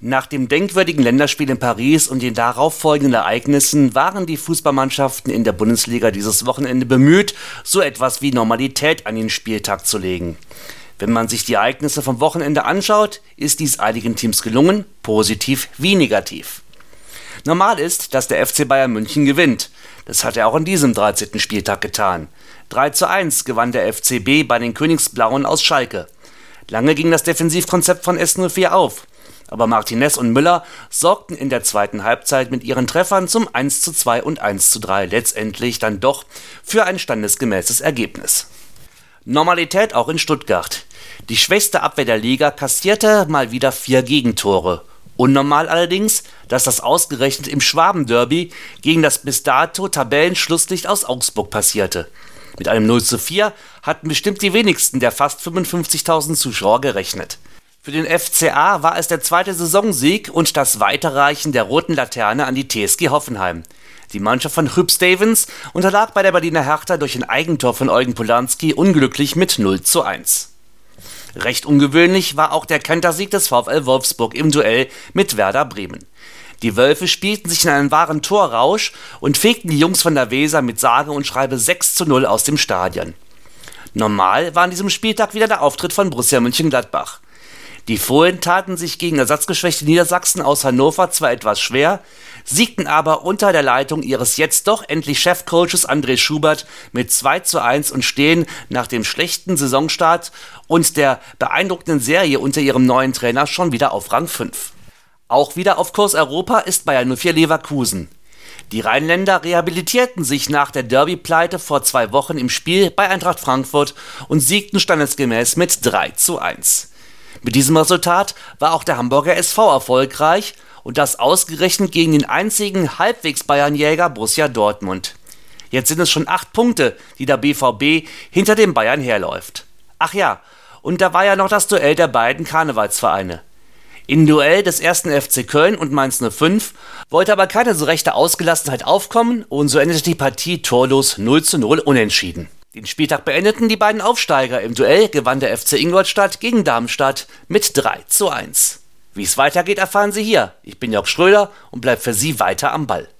Nach dem denkwürdigen Länderspiel in Paris und den darauffolgenden Ereignissen waren die Fußballmannschaften in der Bundesliga dieses Wochenende bemüht, so etwas wie Normalität an den Spieltag zu legen. Wenn man sich die Ereignisse vom Wochenende anschaut, ist dies einigen Teams gelungen, positiv wie negativ. Normal ist, dass der FC Bayern München gewinnt. Das hat er auch an diesem 13. Spieltag getan. 3:1 gewann der FCB bei den Königsblauen aus Schalke. Lange ging das Defensivkonzept von S04 auf. Aber Martinez und Müller sorgten in der zweiten Halbzeit mit ihren Treffern zum 1:2 und 1:3 letztendlich dann doch für ein standesgemäßes Ergebnis. Normalität auch in Stuttgart. Die schwächste Abwehr der Liga kassierte mal wieder 4 Gegentore. Unnormal allerdings, dass das ausgerechnet im Schwabenderby gegen das bis dato Tabellenschlusslicht aus Augsburg passierte. Mit einem 0:4 hatten bestimmt die wenigsten der fast 55.000 Zuschauer gerechnet. Für den FCA war es der zweite Saisonsieg und das Weiterreichen der roten Laterne an die TSG Hoffenheim. Die Mannschaft von Huub Stevens unterlag bei der Berliner Hertha durch ein Eigentor von Eugen Polanski unglücklich mit 0:1. Recht ungewöhnlich war auch der Kantersieg des VfL Wolfsburg im Duell mit Werder Bremen. Die Wölfe spielten sich in einen wahren Torrausch und fegten die Jungs von der Weser mit sage und schreibe 6:0 aus dem Stadion. Normal war an diesem Spieltag wieder der Auftritt von Borussia Mönchengladbach. Die Fohlen taten sich gegen ersatzgeschwächte Niedersachsen aus Hannover zwar etwas schwer, siegten aber unter der Leitung ihres jetzt doch endlich Chefcoaches André Schubert mit 2:1 und stehen nach dem schlechten Saisonstart und der beeindruckenden Serie unter ihrem neuen Trainer schon wieder auf Rang 5. Auch wieder auf Kurs Europa ist Bayer 04 Leverkusen. Die Rheinländer rehabilitierten sich nach der Derby-Pleite vor 2 Wochen im Spiel bei Eintracht Frankfurt und siegten standesgemäß mit 3:1. Mit diesem Resultat war auch der Hamburger SV erfolgreich und das ausgerechnet gegen den einzigen halbwegs Bayernjäger Borussia Dortmund. Jetzt sind es schon 8 Punkte, die der BVB hinter den Bayern herläuft. Ach ja, und da war ja noch das Duell der beiden Karnevalsvereine. Im Duell des 1. FC Köln und Mainz 05 wollte aber keine so rechte Ausgelassenheit aufkommen und so endete die Partie torlos 0:0 unentschieden. Den Spieltag beendeten die beiden Aufsteiger. Im Duell gewann der FC Ingolstadt gegen Darmstadt mit 3:1. Wie es weitergeht, erfahren Sie hier. Ich bin Jörg Schröder und bleib für Sie weiter am Ball.